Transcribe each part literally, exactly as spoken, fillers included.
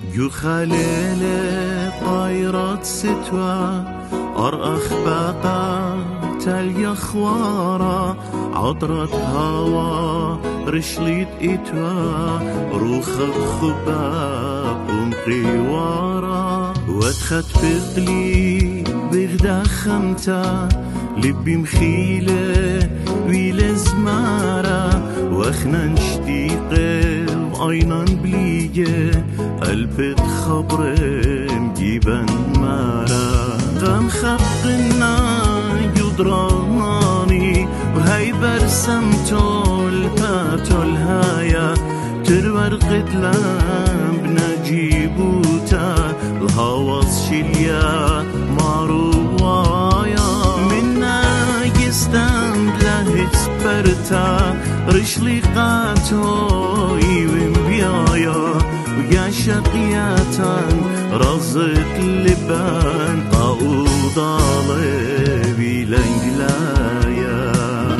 جو خليل طايرات ستوى أرأخ باقا تاليا خوارا عطرة هوا رشليت إتوا روخ خباب ومقيوارا وادخت بقلي بغدا خمتا لبي مخيلة ويل زمارا واخنا نشتيقه وعينا بليجه قلبي تخبرم جيبان مارا غم خبقنا يضراني وهي برسمتو الباتو الهايا ترور قدلان بنجيبوتا الهواص شليا معروايا منا يستند لهت سبرتا رشلي قاتو يوم بيايا ويا شقياتان رزت اللبان قاو ضالبي لنجلايا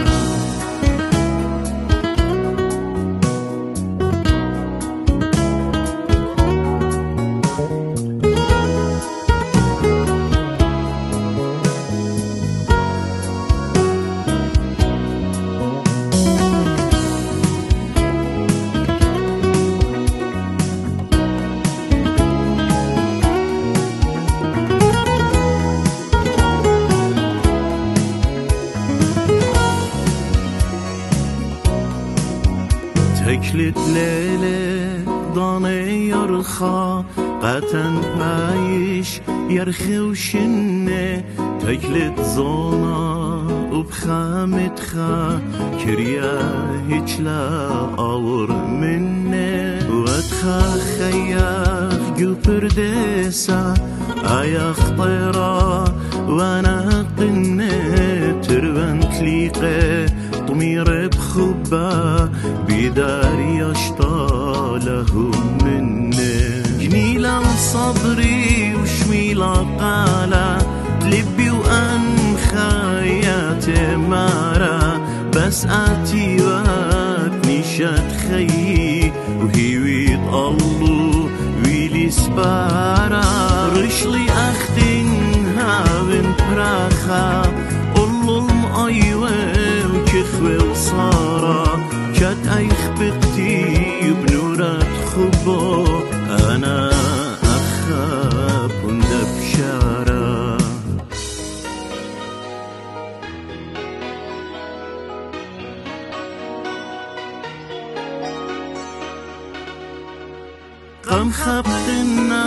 تكلت ليلة ضاني يرخى قاتن بايش يرخي وشنة تكلت زونا وبخامتخا كريا هيجلا أور منه وادخا خياخ جو بردسا اياخ طيرا وانا قنة تربن تليقه ضمير بخبا بداري اشطاله منه جميلة صبري وشميلة قالة لبي وان خياتي مارا بس اتي واتني شاد خيي وهيويت الله ويلي سبارا رشلي اختنها بنت براخا الله المقايوة وكخوة وصارا كات ايخ بقتي بنورات خبو انا اخاب وندب شارا قم خبتنا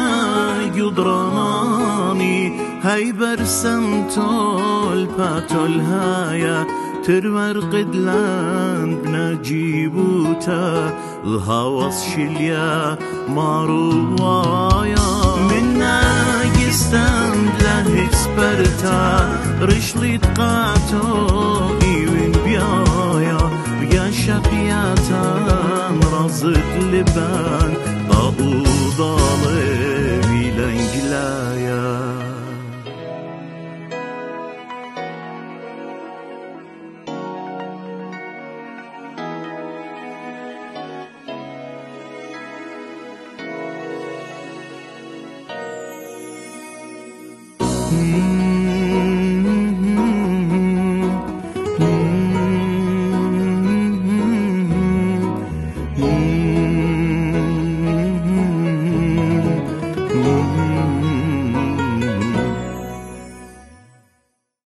يضراني هاي برسمتو الباتو الهايا ترور قدلان بنجيبوتا الهواص شليا معروايا منا يستند له سبرتا رشلي تقاتو ايوين بيايا بيا شقياتا رازت لبان طابو ضالبي لنجلايا Mm-hmm.